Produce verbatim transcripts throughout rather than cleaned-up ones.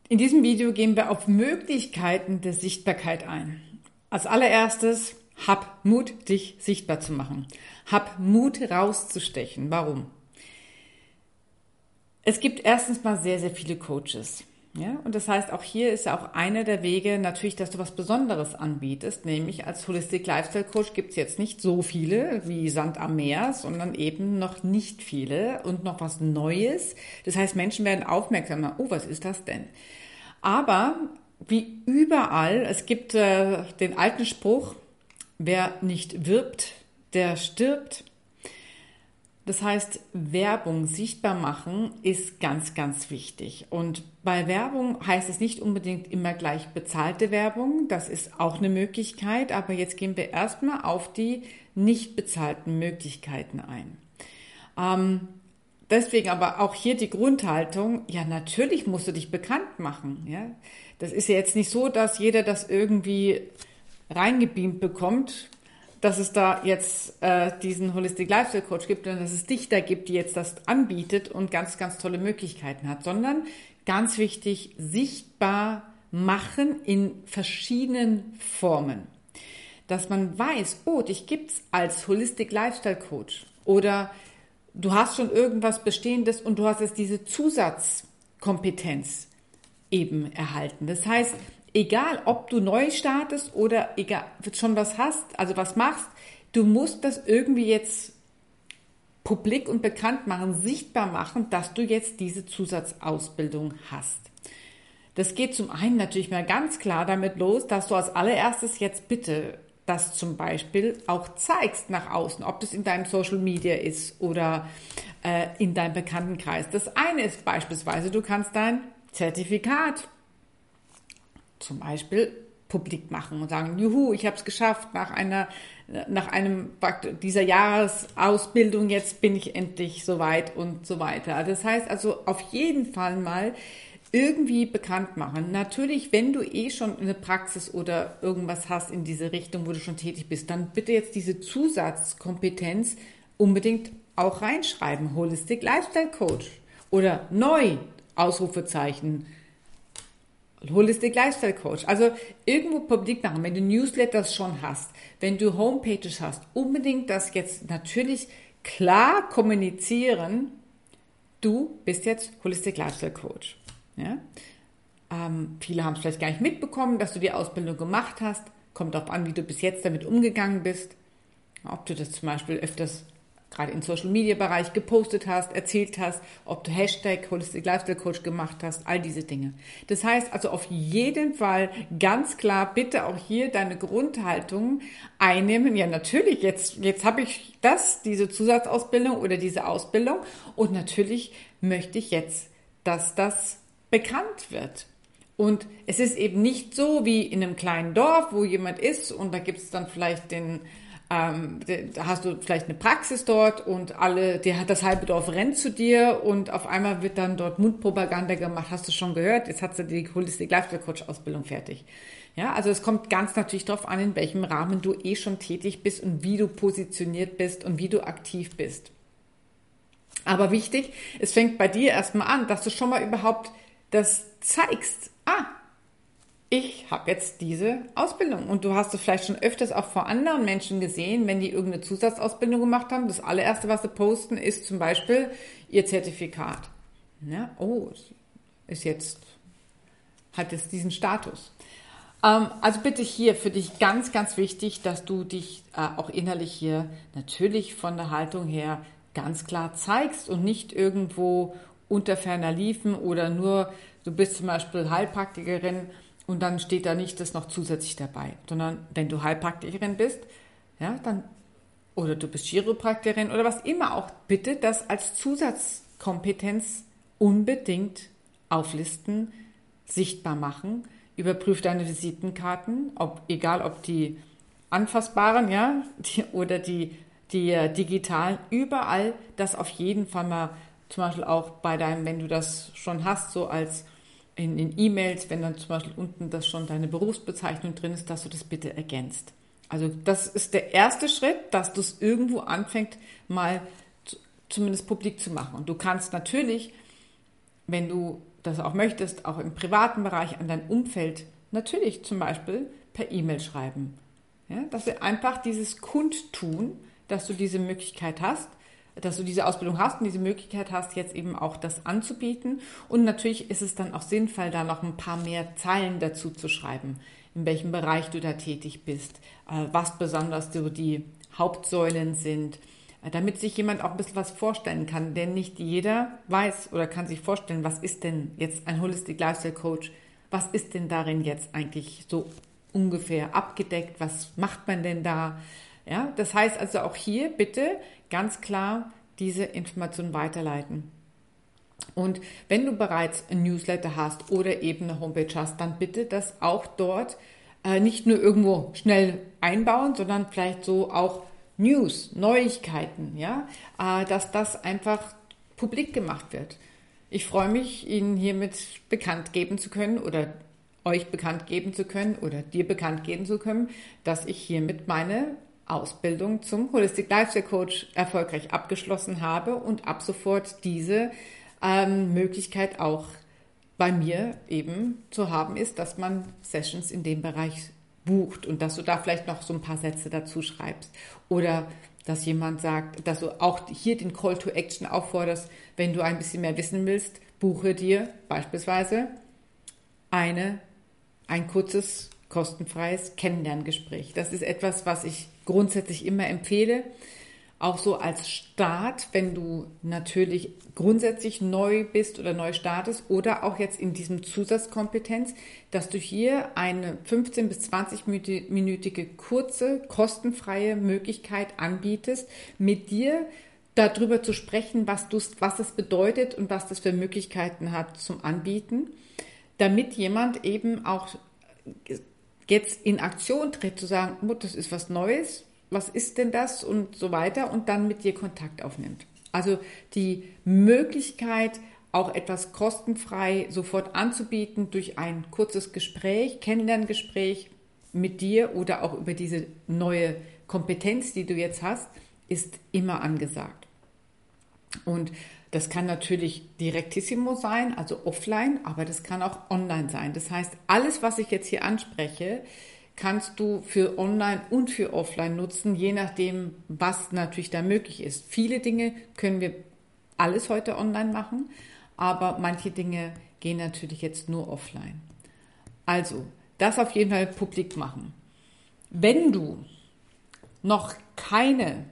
In diesem Video gehen wir auf Möglichkeiten der Sichtbarkeit ein. Als allererstes, hab Mut, dich sichtbar zu machen. Hab Mut, rauszustechen. Warum? Es gibt erstens mal sehr, sehr viele Coaches. Ja? Und das heißt, auch hier ist ja auch einer der Wege natürlich, dass du was Besonderes anbietest. Nämlich als Holistic Lifestyle Coach gibt es jetzt nicht so viele wie Sand am Meer, sondern eben noch nicht viele und noch was Neues. Das heißt, Menschen werden aufmerksam. Oh, was ist das denn? Aber wie überall, es gibt äh, den alten Spruch, wer nicht wirbt, der stirbt. Das heißt, Werbung sichtbar machen ist ganz, ganz wichtig. Und bei Werbung heißt es nicht unbedingt immer gleich bezahlte Werbung. Das ist auch eine Möglichkeit. Aber jetzt gehen wir erstmal auf die nicht bezahlten Möglichkeiten ein. Ähm, Deswegen aber auch hier die Grundhaltung, ja, natürlich musst du dich bekannt machen. Ja? Das ist ja jetzt nicht so, dass jeder das irgendwie reingebeamt bekommt, dass es da jetzt äh, diesen Holistic Lifestyle Coach gibt und dass es dich da gibt, die jetzt das anbietet und ganz, ganz tolle Möglichkeiten hat, sondern ganz wichtig, sichtbar machen in verschiedenen Formen. Dass man weiß, oh, dich gibt's als Holistic Lifestyle Coach oder du hast schon irgendwas Bestehendes und du hast jetzt diese Zusatzkompetenz eben erhalten. Das heißt, egal ob du neu startest oder egal schon was hast, also was machst, du musst das irgendwie jetzt publik und bekannt machen, sichtbar machen, dass du jetzt diese Zusatzausbildung hast. Das geht zum einen natürlich mal ganz klar damit los, dass du als allererstes jetzt bitte das zum Beispiel auch zeigst nach außen, ob das in deinem Social Media ist oder äh, in deinem Bekanntenkreis. Das eine ist beispielsweise, du kannst dein Zertifikat zum Beispiel publik machen und sagen, juhu, ich habe es geschafft, nach einer, nach einem dieser Jahresausbildung, jetzt bin ich endlich soweit und so weiter. Das heißt also auf jeden Fall mal irgendwie bekannt machen. Natürlich, wenn du eh schon eine Praxis oder irgendwas hast in diese Richtung, wo du schon tätig bist, dann bitte jetzt diese Zusatzkompetenz unbedingt auch reinschreiben. Holistic Lifestyle Coach oder neu, Ausrufezeichen, Holistic Lifestyle Coach. Also irgendwo publik machen, wenn du Newsletters schon hast, wenn du Homepages hast, unbedingt das jetzt natürlich klar kommunizieren, du bist jetzt Holistic Lifestyle Coach. Ja? Ähm, viele haben es vielleicht gar nicht mitbekommen, dass du die Ausbildung gemacht hast. Kommt darauf an, wie du bis jetzt damit umgegangen bist. Ob du das zum Beispiel öfters gerade im Social-Media-Bereich gepostet hast, erzählt hast, ob du Hashtag Holistic Lifestyle Coach gemacht hast, all diese Dinge. Das heißt also auf jeden Fall ganz klar, bitte auch hier deine Grundhaltung einnehmen. Ja, natürlich, jetzt, jetzt habe ich das, diese Zusatzausbildung oder diese Ausbildung und natürlich möchte ich jetzt, dass das bekannt wird. Und es ist eben nicht so wie in einem kleinen Dorf, wo jemand ist und da gibt es dann vielleicht den, ähm, da hast du vielleicht eine Praxis dort und alle, der hat das halbe Dorf rennt zu dir und auf einmal wird dann dort Mundpropaganda gemacht. Hast du schon gehört? Jetzt hast du die Holistic Lifestyle Coach Ausbildung fertig. Ja, also es kommt ganz natürlich darauf an, in welchem Rahmen du eh schon tätig bist und wie du positioniert bist und wie du aktiv bist. Aber wichtig, es fängt bei dir erstmal an, dass du schon mal überhaupt das zeigst, ah, ich habe jetzt diese Ausbildung. Und du hast es vielleicht schon öfters auch vor anderen Menschen gesehen, wenn die irgendeine Zusatzausbildung gemacht haben. Das allererste, was sie posten, ist zum Beispiel ihr Zertifikat. Ja, oh, ist jetzt, hat es diesen Status. Ähm, also bitte hier für dich ganz, ganz wichtig, dass du dich äh, auch innerlich hier natürlich von der Haltung her ganz klar zeigst und nicht irgendwo unter ferner Liefen oder nur, du bist zum Beispiel Heilpraktikerin und dann steht da nicht das noch zusätzlich dabei, sondern wenn du Heilpraktikerin bist, ja, dann, oder du bist Chiropraktikerin oder was immer auch, bitte das als Zusatzkompetenz unbedingt auflisten, sichtbar machen, überprüf deine Visitenkarten, ob, egal ob die anfassbaren, ja, die, oder die, die äh, digitalen, überall das auf jeden Fall mal zum Beispiel auch bei deinem, wenn du das schon hast, so als in, in E-Mails, wenn dann zum Beispiel unten das schon deine Berufsbezeichnung drin ist, dass du das bitte ergänzt. Also das ist der erste Schritt, dass du es irgendwo anfängst, mal zu, zumindest publik zu machen. Und du kannst natürlich, wenn du das auch möchtest, auch im privaten Bereich an dein Umfeld, natürlich zum Beispiel per E-Mail schreiben. Ja, dass wir einfach dieses Kundtun, dass du diese Möglichkeit hast, dass du diese Ausbildung hast und diese Möglichkeit hast, jetzt eben auch das anzubieten. Und natürlich ist es dann auch sinnvoll, da noch ein paar mehr Zeilen dazu zu schreiben, in welchem Bereich du da tätig bist, was besonders so die Hauptsäulen sind, damit sich jemand auch ein bisschen was vorstellen kann. Denn nicht jeder weiß oder kann sich vorstellen, was ist denn jetzt ein Holistic Lifestyle Coach, was ist denn darin jetzt eigentlich so ungefähr abgedeckt, was macht man denn da? Ja, das heißt also auch hier bitte ganz klar diese Informationen weiterleiten. Und wenn du bereits ein Newsletter hast oder eben eine Homepage hast, dann bitte das auch dort äh, nicht nur irgendwo schnell einbauen, sondern vielleicht so auch News, Neuigkeiten, ja, äh, dass das einfach publik gemacht wird. Ich freue mich, Ihnen hiermit bekannt geben zu können oder euch bekannt geben zu können oder dir bekannt geben zu können, dass ich hiermit meine Ausbildung zum Holistic Lifestyle Coach erfolgreich abgeschlossen habe und ab sofort diese ähm, Möglichkeit auch bei mir eben zu haben ist, dass man Sessions in dem Bereich bucht und dass du da vielleicht noch so ein paar Sätze dazu schreibst oder dass jemand sagt, dass du auch hier den Call to Action aufforderst, wenn du ein bisschen mehr wissen willst, buche dir beispielsweise eine, ein kurzes, kostenfreies Kennenlerngespräch. Das ist etwas, was ich grundsätzlich immer empfehle, auch so als Start, wenn du natürlich grundsätzlich neu bist oder neu startest oder auch jetzt in diesem Zusatzkompetenz, dass du hier eine fünfzehn bis zwanzig-minütige kurze, kostenfreie Möglichkeit anbietest, mit dir darüber zu sprechen, was, du, was das bedeutet und was das für Möglichkeiten hat zum Anbieten, damit jemand eben auch jetzt in Aktion tritt, zu sagen, oh, das ist was Neues, was ist denn das und so weiter und dann mit dir Kontakt aufnimmt. Also die Möglichkeit, auch etwas kostenfrei sofort anzubieten durch ein kurzes Gespräch, Kennenlerngespräch mit dir oder auch über diese neue Kompetenz, die du jetzt hast, ist immer angesagt. Und das kann natürlich direktissimo sein, also offline, aber das kann auch online sein. Das heißt, alles, was ich jetzt hier anspreche, kannst du für online und für offline nutzen, je nachdem, was natürlich da möglich ist. Viele Dinge können wir alles heute online machen, aber manche Dinge gehen natürlich jetzt nur offline. Also, das auf jeden Fall publik machen. Wenn du noch keine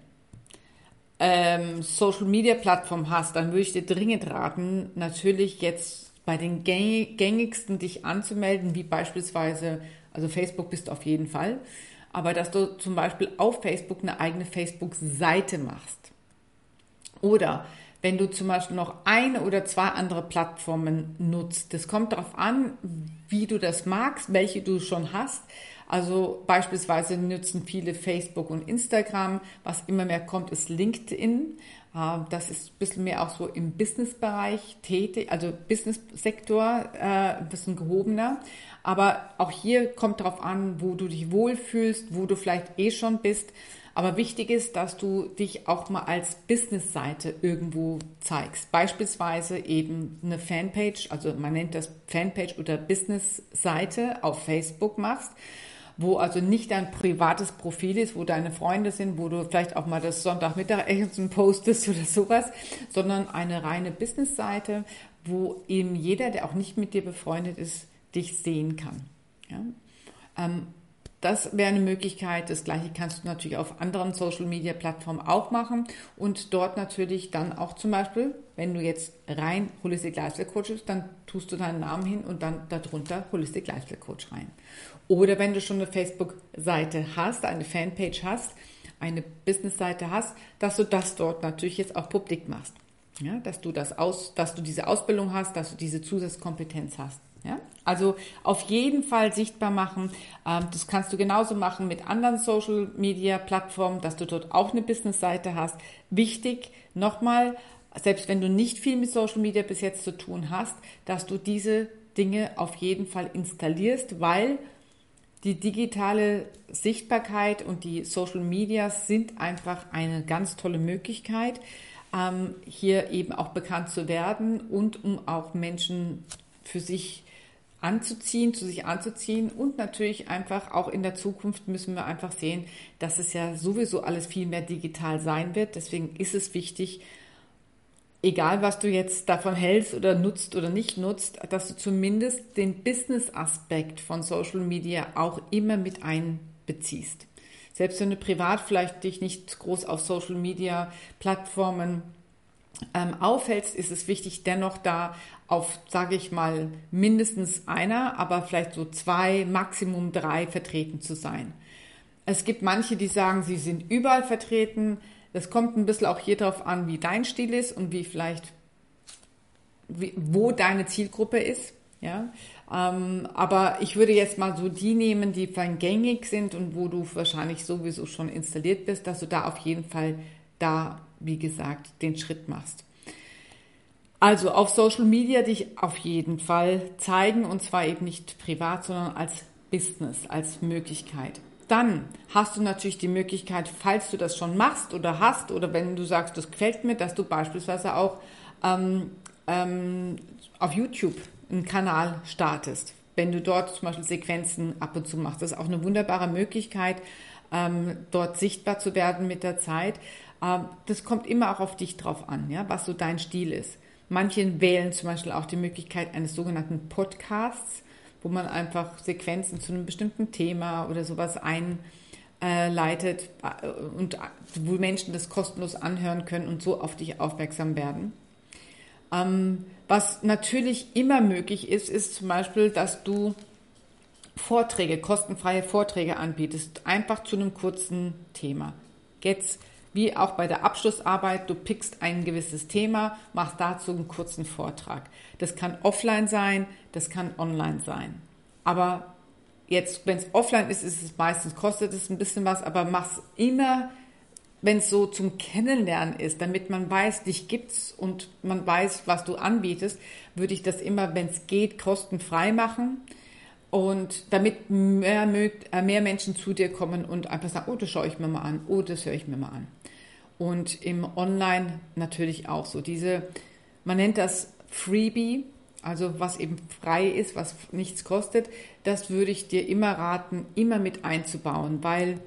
ähm, Social-Media-Plattform hast, dann würde ich dir dringend raten, natürlich jetzt bei den gängigsten dich anzumelden, wie beispielsweise, also Facebook bist du auf jeden Fall, aber dass du zum Beispiel auf Facebook eine eigene Facebook-Seite machst. Oder wenn du zum Beispiel noch eine oder zwei andere Plattformen nutzt. Das kommt darauf an, wie du das magst, welche du schon hast. Also beispielsweise nutzen viele Facebook und Instagram. Was immer mehr kommt, ist LinkedIn. Das ist ein bisschen mehr auch so im Businessbereich tätig, also Business-Sektor, ein bisschen gehobener. Aber auch hier kommt darauf an, wo du dich wohlfühlst, wo du vielleicht eh schon bist. Aber wichtig ist, dass du dich auch mal als Business-Seite irgendwo zeigst. Beispielsweise eben eine Fanpage, also man nennt das Fanpage oder Business-Seite auf Facebook machst, wo also nicht dein privates Profil ist, wo deine Freunde sind, wo du vielleicht auch mal das Sonntagmittagessen postest oder sowas, sondern eine reine Business-Seite, wo eben jeder, der auch nicht mit dir befreundet ist, dich sehen kann. Ja? Ähm, Das wäre eine Möglichkeit. Das Gleiche kannst du natürlich auf anderen Social-Media-Plattformen auch machen und dort natürlich dann auch zum Beispiel, wenn du jetzt rein Holistic Lifestyle Coach bist, dann tust du deinen Namen hin und dann darunter Holistic Lifestyle Coach rein. Oder wenn du schon eine Facebook-Seite hast, eine Fanpage hast, eine Business-Seite hast, dass du das dort natürlich jetzt auch publik machst. Ja, dass du das aus, dass du diese Ausbildung hast, dass du diese Zusatzkompetenz hast. Ja, also auf jeden Fall sichtbar machen. Das kannst du genauso machen mit anderen Social-Media-Plattformen, dass du dort auch eine Business-Seite hast. Wichtig, nochmal, selbst wenn du nicht viel mit Social Media bis jetzt zu tun hast, dass du diese Dinge auf jeden Fall installierst, weil die digitale Sichtbarkeit und die Social Media sind einfach eine ganz tolle Möglichkeit, ähm, hier eben auch bekannt zu werden und um auch Menschen für sich anzuziehen, zu sich anzuziehen. Und natürlich einfach auch in der Zukunft müssen wir einfach sehen, dass es ja sowieso alles viel mehr digital sein wird. Deswegen ist es wichtig, egal was du jetzt davon hältst oder nutzt oder nicht nutzt, dass du zumindest den Business-Aspekt von Social Media auch immer mit einbeziehst. Selbst wenn du privat vielleicht dich nicht groß auf Social Media Plattformen ähm, aufhältst, ist es wichtig, dennoch da auf, sage ich mal, mindestens einer, aber vielleicht so zwei, Maximum drei vertreten zu sein. Es gibt manche, die sagen, sie sind überall vertreten. Das kommt ein bisschen auch hier drauf an, wie dein Stil ist und wie vielleicht, wie, wo deine Zielgruppe ist. Ja, ähm, aber ich würde jetzt mal so die nehmen, die vielleicht gängig sind und wo du wahrscheinlich sowieso schon installiert bist, dass du da auf jeden Fall da, wie gesagt, den Schritt machst. Also auf Social Media dich auf jeden Fall zeigen und zwar eben nicht privat, sondern als Business, als Möglichkeit. Dann hast du natürlich die Möglichkeit, falls du das schon machst oder hast oder wenn du sagst, das gefällt mir, dass du beispielsweise auch ähm, ähm, auf YouTube einen Kanal startest. Wenn du dort zum Beispiel Sequenzen ab und zu machst, das ist auch eine wunderbare Möglichkeit, ähm, dort sichtbar zu werden mit der Zeit. Ähm, das kommt immer auch auf dich drauf an, ja, was so dein Stil ist. Manche wählen zum Beispiel auch die Möglichkeit eines sogenannten Podcasts, wo man einfach Sequenzen zu einem bestimmten Thema oder sowas einleitet und wo Menschen das kostenlos anhören können und so auf dich aufmerksam werden. Ähm, was natürlich immer möglich ist, ist zum Beispiel, dass du Vorträge, kostenfreie Vorträge anbietest, einfach zu einem kurzen Thema. Jetzt wie auch bei der Abschlussarbeit, du pickst ein gewisses Thema, machst dazu einen kurzen Vortrag. Das kann offline sein, das kann online sein. Aber jetzt, wenn es offline ist, ist es meistens, kostet es ein bisschen was, aber mach's immer, wenn es so zum Kennenlernen ist, damit man weiß, dich gibt's und man weiß, was du anbietest, würde ich das immer, wenn es geht, kostenfrei machen. Und damit mehr, mehr Menschen zu dir kommen und einfach sagen, oh, das schaue ich mir mal an, oh, das höre ich mir mal an. Und im Online natürlich auch so diese, man nennt das Freebie, also was eben frei ist, was nichts kostet, das würde ich dir immer raten, immer mit einzubauen, weil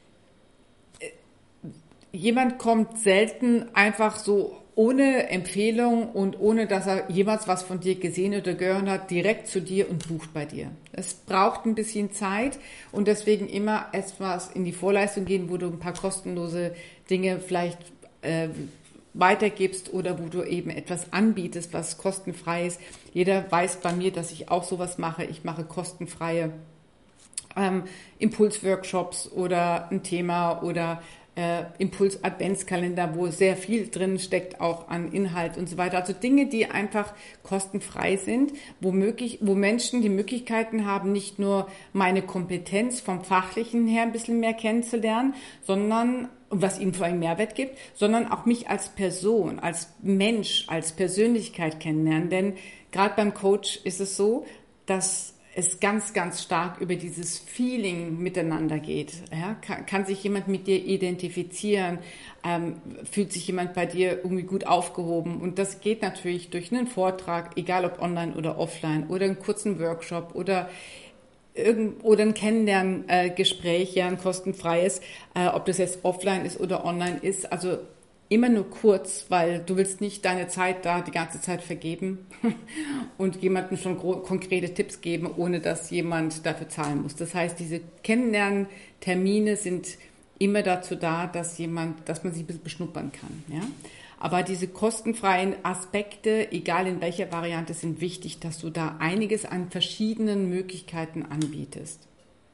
jemand kommt selten einfach so ohne Empfehlung und ohne, dass er jemals was von dir gesehen oder gehört hat, direkt zu dir und bucht bei dir. Es braucht ein bisschen Zeit und deswegen immer etwas in die Vorleistung gehen, wo du ein paar kostenlose Dinge vielleicht äh, weitergibst oder wo du eben etwas anbietest, was kostenfrei ist. Jeder weiß bei mir, dass ich auch sowas mache. Ich mache kostenfreie ähm, Impulsworkshops oder ein Thema oder Äh, Impuls-Adventskalender, wo sehr viel drin steckt, auch an Inhalt und so weiter. Also Dinge, die einfach kostenfrei sind, wo, möglich, wo Menschen die Möglichkeiten haben, nicht nur meine Kompetenz vom Fachlichen her ein bisschen mehr kennenzulernen, sondern, was ihnen vor allem Mehrwert gibt, sondern auch mich als Person, als Mensch, als Persönlichkeit kennenlernen. Denn gerade beim Coach ist es so, dass es ganz, ganz stark über dieses Feeling miteinander geht. Ja? Kann, kann sich jemand mit dir identifizieren? Ähm, fühlt sich jemand bei dir irgendwie gut aufgehoben? Und das geht natürlich durch einen Vortrag, egal ob online oder offline, oder einen kurzen Workshop oder irgend, oder ein Kennenlerngespräch, ja, ein kostenfreies, äh, ob das jetzt offline ist oder online ist. Also immer nur kurz, weil du willst nicht deine Zeit da die ganze Zeit vergeben und jemandem schon konkrete Tipps geben, ohne dass jemand dafür zahlen muss. Das heißt, diese Kennenlerntermine sind immer dazu da, dass jemand, dass man sie ein bisschen beschnuppern kann. Ja? Aber diese kostenfreien Aspekte, egal in welcher Variante, sind wichtig, dass du da einiges an verschiedenen Möglichkeiten anbietest.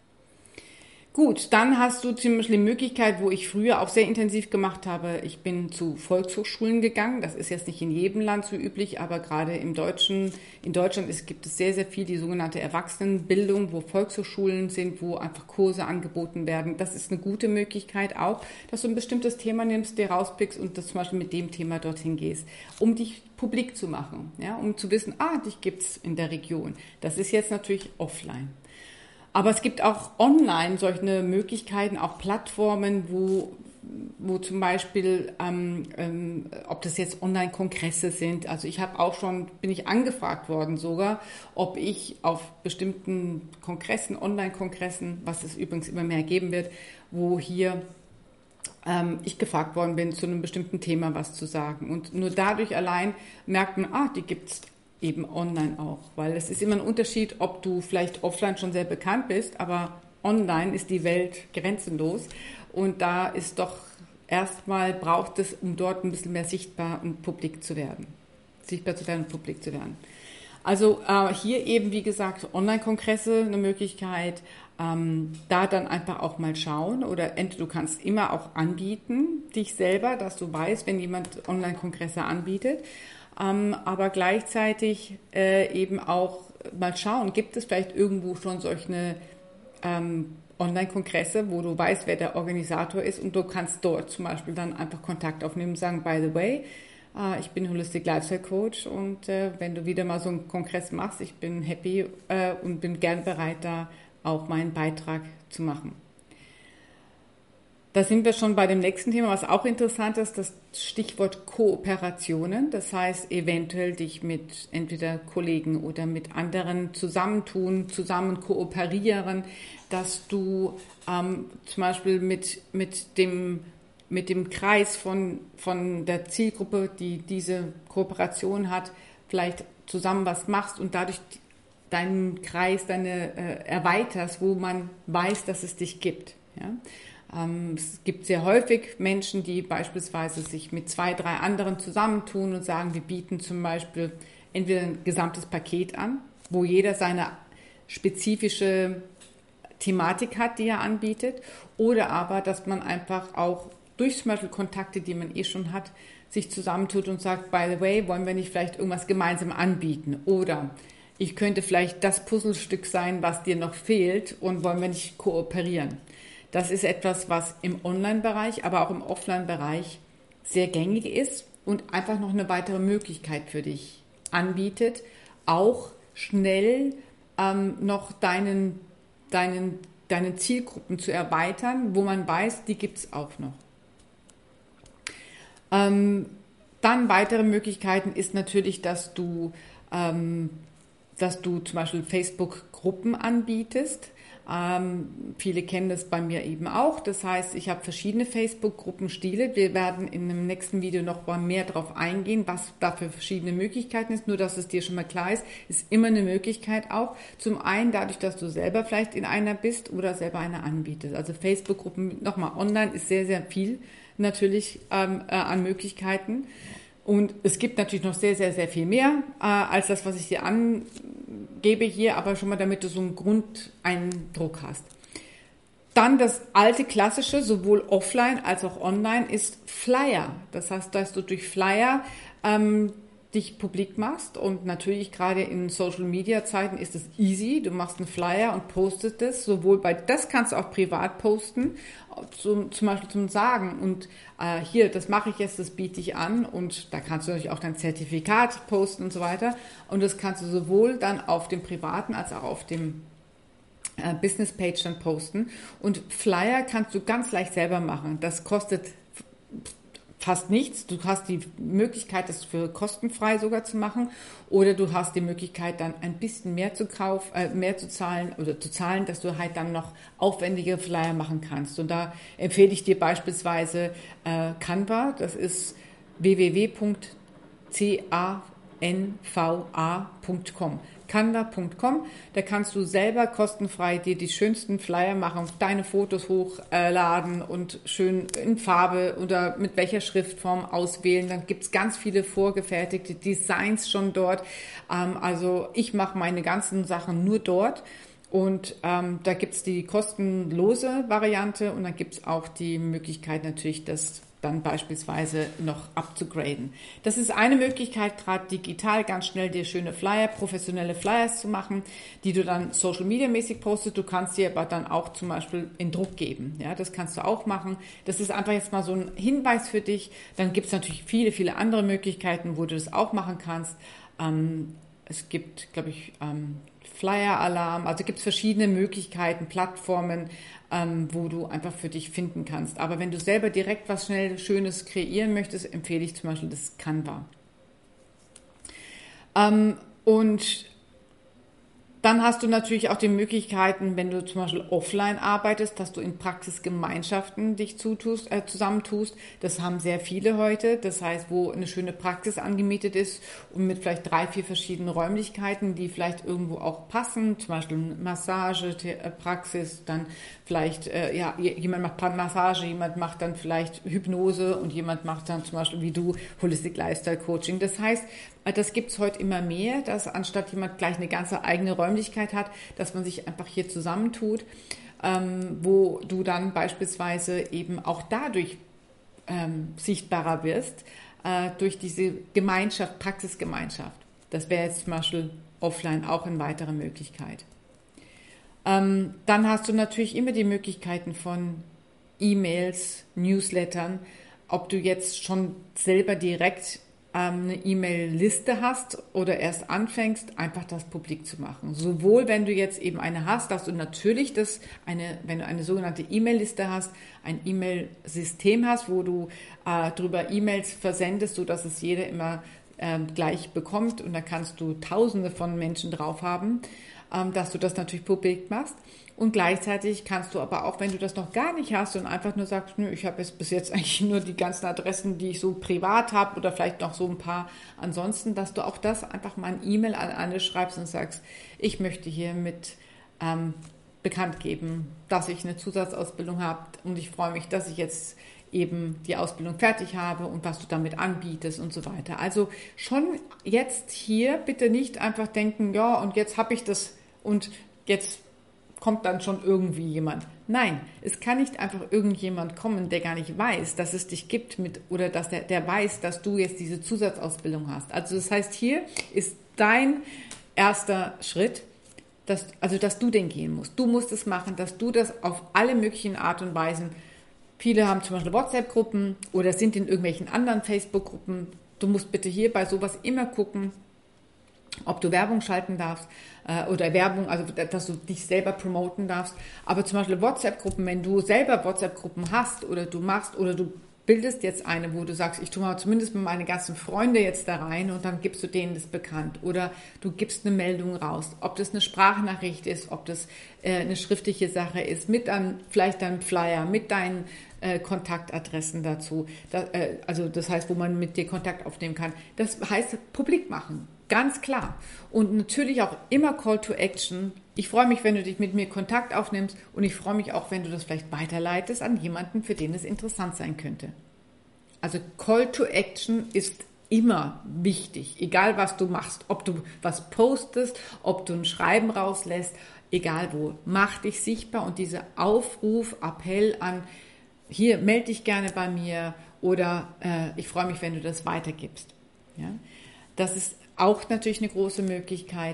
Gut, dann hast du zum Beispiel die Möglichkeit, wo ich früher auch sehr intensiv gemacht habe, ich bin zu Volkshochschulen gegangen. Das ist jetzt nicht in jedem Land so üblich, aber gerade im Deutschen, in Deutschland ist, gibt es sehr, sehr viel die sogenannte Erwachsenenbildung, wo Volkshochschulen sind, wo einfach Kurse angeboten werden. Das ist eine gute Möglichkeit auch, dass du ein bestimmtes Thema nimmst, dir rauspickst und das zum Beispiel mit dem Thema dorthin gehst, um dich publik zu machen, ja, um zu wissen, ah, dich gibt's in der Region. Das ist jetzt natürlich offline. Aber es gibt auch online solche Möglichkeiten, auch Plattformen, wo wo zum Beispiel, ähm, ähm, ob das jetzt Online-Kongresse sind, also ich habe auch schon, bin ich angefragt worden sogar, ob ich auf bestimmten Kongressen, Online-Kongressen, was es übrigens immer mehr geben wird, wo hier ähm, ich gefragt worden bin, zu einem bestimmten Thema was zu sagen. Und nur dadurch allein merkt man, ah, die gibt es eben online auch, weil es ist immer ein Unterschied, ob du vielleicht offline schon sehr bekannt bist, aber online ist die Welt grenzenlos und da ist doch erstmal braucht es, um dort ein bisschen mehr sichtbar und publik zu werden, sichtbar zu werden und publik zu werden. Also äh, hier eben, wie gesagt, Online-Kongresse eine Möglichkeit, ähm, da dann einfach auch mal schauen oder entweder du kannst immer auch anbieten, dich selber, dass du weißt, wenn jemand Online-Kongresse anbietet, ähm, aber gleichzeitig äh, eben auch mal schauen, gibt es vielleicht irgendwo schon solche ähm, Online-Kongresse, wo du weißt, wer der Organisator ist und du kannst dort zum Beispiel dann einfach Kontakt aufnehmen und sagen, by the way, äh, ich bin Holistic Lifestyle Coach und äh, wenn du wieder mal so einen Kongress machst, ich bin happy äh, und bin gern bereit, da auch meinen Beitrag zu machen. Da sind wir schon bei dem nächsten Thema, was auch interessant ist, das Stichwort Kooperationen. Das heißt, eventuell dich mit entweder Kollegen oder mit anderen zusammentun, zusammen kooperieren, dass du ähm, zum Beispiel mit, mit, dem, mit dem Kreis von, von der Zielgruppe, die diese Kooperation hat, vielleicht zusammen was machst und dadurch deinen Kreis deine, äh, erweiterst, wo man weiß, dass es dich gibt. Ja? Es gibt sehr häufig Menschen, die beispielsweise sich mit zwei, drei anderen zusammentun und sagen, wir bieten zum Beispiel entweder ein gesamtes Paket an, wo jeder seine spezifische Thematik hat, die er anbietet, oder aber, dass man einfach auch durch zum Beispiel Kontakte, die man eh schon hat, sich zusammentut und sagt, by the way, wollen wir nicht vielleicht irgendwas gemeinsam anbieten? Oder ich könnte vielleicht das Puzzlestück sein, was dir noch fehlt und wollen wir nicht kooperieren? Das ist etwas, was im Online-Bereich, aber auch im Offline-Bereich sehr gängig ist und einfach noch eine weitere Möglichkeit für dich anbietet, auch schnell ähm, noch deinen, deinen, deine Zielgruppen zu erweitern, wo man weiß, die gibt es auch noch. Ähm, dann weitere Möglichkeiten ist natürlich, dass du, ähm, dass du zum Beispiel Facebook-Gruppen anbietest. Ähm, viele kennen das bei mir eben auch. Das heißt, ich habe verschiedene Facebook-Gruppenstile. Wir werden in einem nächsten Video noch mal mehr darauf eingehen, was da für verschiedene Möglichkeiten ist. Nur, dass es dir schon mal klar ist, ist immer eine Möglichkeit auch. Zum einen dadurch, dass du selber vielleicht in einer bist oder selber eine anbietest. Also Facebook-Gruppen nochmal online ist sehr, sehr viel natürlich ähm, äh, an Möglichkeiten. Und es gibt natürlich noch sehr, sehr, sehr viel mehr äh, als das, was ich dir angebe hier, aber schon mal, damit du so einen Grundeindruck hast. Dann das alte Klassische, sowohl offline als auch online, ist Flyer. Das heißt, dass du durch Flyer ähm, dich publik machst und natürlich gerade in Social-Media-Zeiten ist es easy. Du machst einen Flyer und postest es, sowohl bei, das kannst du auch privat posten, zum, zum Beispiel zum Sagen und äh, hier, das mache ich jetzt, das biete ich an und da kannst du natürlich auch dein Zertifikat posten und so weiter und das kannst du sowohl dann auf dem privaten als auch auf dem äh, Business-Page dann posten und Flyer kannst du ganz leicht selber machen. Das kostet fast nichts. Du hast die Möglichkeit, das für kostenfrei sogar zu machen, oder du hast die Möglichkeit, dann ein bisschen mehr zu kaufen, äh, mehr zu zahlen oder zu zahlen, dass du halt dann noch aufwendige Flyer machen kannst. Und da empfehle ich dir beispielsweise äh, Canva. Das ist w w w punkt canva punkt com. canva punkt com, da kannst du selber kostenfrei dir die schönsten Flyer machen, deine Fotos hochladen und schön in Farbe oder mit welcher Schriftform auswählen. Dann gibt es ganz viele vorgefertigte Designs schon dort. Ähm, also ich mache meine ganzen Sachen nur dort. Und ähm, da gibt es die kostenlose Variante und dann gibt es auch die Möglichkeit natürlich, das dann beispielsweise noch abzugraden. Das ist eine Möglichkeit, gerade digital ganz schnell dir schöne Flyer, professionelle Flyers zu machen, die du dann Social Media mäßig postest. Du kannst sie aber dann auch zum Beispiel in Druck geben. Ja, das kannst du auch machen. Das ist einfach jetzt mal so ein Hinweis für dich. Dann gibt es natürlich viele, viele andere Möglichkeiten, wo du das auch machen kannst. Ähm, es gibt, glaube ich, ähm, Flyer-Alarm, also gibt es verschiedene Möglichkeiten, Plattformen, ähm, wo du einfach für dich finden kannst. Aber wenn du selber direkt was schnell Schönes kreieren möchtest, empfehle ich zum Beispiel das Canva. Ähm, und dann hast du natürlich auch die Möglichkeiten, wenn du zum Beispiel offline arbeitest, dass du in Praxisgemeinschaften dich zutust, äh, zusammentust. Das haben sehr viele heute. Das heißt, wo eine schöne Praxis angemietet ist und mit vielleicht drei, vier verschiedenen Räumlichkeiten, die vielleicht irgendwo auch passen. Zum Beispiel Massagepraxis, dann vielleicht, äh, ja, jemand macht Massage, jemand macht dann vielleicht Hypnose und jemand macht dann zum Beispiel wie du Holistic Lifestyle Coaching. Das heißt, das gibt es heute immer mehr, dass anstatt jemand gleich eine ganze eigene Räumlichkeit hat, dass man sich einfach hier zusammentut, ähm, wo du dann beispielsweise eben auch dadurch ähm, sichtbarer wirst, äh, durch diese Gemeinschaft, Praxisgemeinschaft. Das wäre jetzt zum Beispiel offline auch eine weitere Möglichkeit. Ähm, dann hast du natürlich immer die Möglichkeiten von E-Mails, Newslettern, ob du jetzt schon selber direkt eine E-Mail-Liste hast oder erst anfängst, einfach das publik zu machen. Sowohl wenn du jetzt eben eine hast, dass du natürlich das, eine, wenn du eine sogenannte E-Mail-Liste hast, ein E-Mail-System hast, wo du äh, drüber E-Mails versendest, sodass es jeder immer äh, gleich bekommt und da kannst du Tausende von Menschen drauf haben, ähm, dass du das natürlich publik machst. Und gleichzeitig kannst du aber auch, wenn du das noch gar nicht hast und einfach nur sagst, nö, ich habe jetzt bis jetzt eigentlich nur die ganzen Adressen, die ich so privat habe oder vielleicht noch so ein paar ansonsten, dass du auch das einfach mal ein E-Mail an alle schreibst und sagst, ich möchte hiermit ähm, bekannt geben, dass ich eine Zusatzausbildung habe und ich freue mich, dass ich jetzt eben die Ausbildung fertig habe und was du damit anbietest und so weiter. Also schon jetzt hier bitte nicht einfach denken, ja und jetzt habe ich das und jetzt kommt dann schon irgendwie jemand. Nein, es kann nicht einfach irgendjemand kommen, der gar nicht weiß, dass es dich gibt mit oder dass der, der weiß, dass du jetzt diese Zusatzausbildung hast. Also das heißt, hier ist dein erster Schritt, dass, also dass du den gehen musst. Du musst es machen, dass du das auf alle möglichen Art und Weisen. Viele haben zum Beispiel WhatsApp-Gruppen oder sind in irgendwelchen anderen Facebook-Gruppen. Du musst bitte hier bei sowas immer gucken, ob du Werbung schalten darfst äh, oder Werbung, also dass du dich selber promoten darfst. Aber zum Beispiel WhatsApp-Gruppen, wenn du selber WhatsApp-Gruppen hast oder du machst oder du bildest jetzt eine, wo du sagst, ich tue mal zumindest mit meine ganzen Freunde jetzt da rein und dann gibst du denen das bekannt. Oder du gibst eine Meldung raus, ob das eine Sprachnachricht ist, ob das äh, eine schriftliche Sache ist, mit einem, vielleicht deinem Flyer, mit deinen äh, Kontaktadressen dazu. Da, äh, also das heißt, wo man mit dir Kontakt aufnehmen kann. Das heißt, publik machen. Ganz klar. Und natürlich auch immer Call to Action. Ich freue mich, wenn du dich mit mir Kontakt aufnimmst und ich freue mich auch, wenn du das vielleicht weiterleitest an jemanden, für den es interessant sein könnte. Also Call to Action ist immer wichtig, egal was du machst, ob du was postest, ob du ein Schreiben rauslässt, egal wo. Mach dich sichtbar und dieser Aufruf, Appell an, hier, melde dich gerne bei mir oder äh, ich freue mich, wenn du das weitergibst. Ja? Das ist auch natürlich eine große Möglichkeit.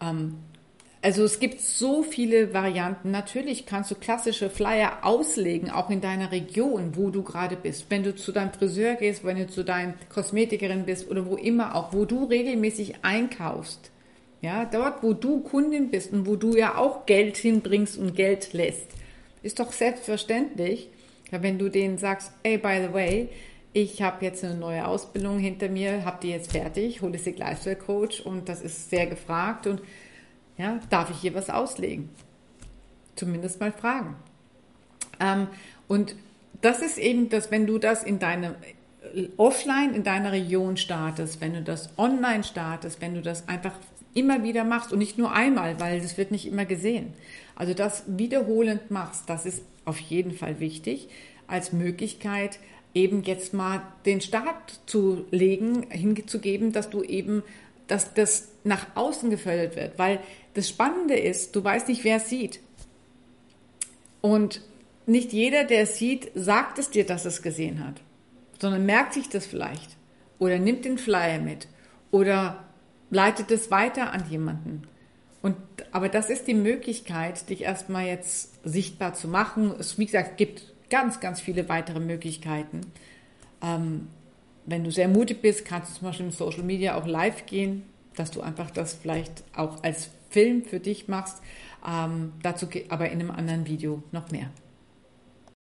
Also es gibt so viele Varianten. Natürlich kannst du klassische Flyer auslegen, auch in deiner Region, wo du gerade bist. Wenn du zu deinem Friseur gehst, wenn du zu deiner Kosmetikerin bist oder wo immer auch, wo du regelmäßig einkaufst. Ja, dort, wo du Kundin bist und wo du ja auch Geld hinbringst und Geld lässt. Ist doch selbstverständlich, wenn du denen sagst, hey, by the way, ich habe jetzt eine neue Ausbildung hinter mir, habe die jetzt fertig, Holistic Lifestyle Coach und das ist sehr gefragt und ja, darf ich hier was auslegen? Zumindest mal fragen. Ähm, und das ist eben das, wenn du das in deine offline in deiner Region startest, wenn du das online startest, wenn du das einfach immer wieder machst und nicht nur einmal, weil das wird nicht immer gesehen. Also das wiederholend machst, das ist auf jeden Fall wichtig als Möglichkeit, eben jetzt mal den Start zu legen, hinzugeben, dass du eben, dass das nach außen gefördert wird. Weil das Spannende ist, du weißt nicht, wer es sieht. Und nicht jeder, der es sieht, sagt es dir, dass es gesehen hat, sondern merkt sich das vielleicht oder nimmt den Flyer mit oder leitet es weiter an jemanden. Und, aber das ist die Möglichkeit, dich erstmal jetzt sichtbar zu machen. Es, wie gesagt, gibt ganz, ganz viele weitere Möglichkeiten. Ähm, wenn du sehr mutig bist, kannst du zum Beispiel in Social Media auch live gehen. dass du einfach das vielleicht auch als Film für dich machst. Ähm, dazu aber in einem anderen Video noch mehr.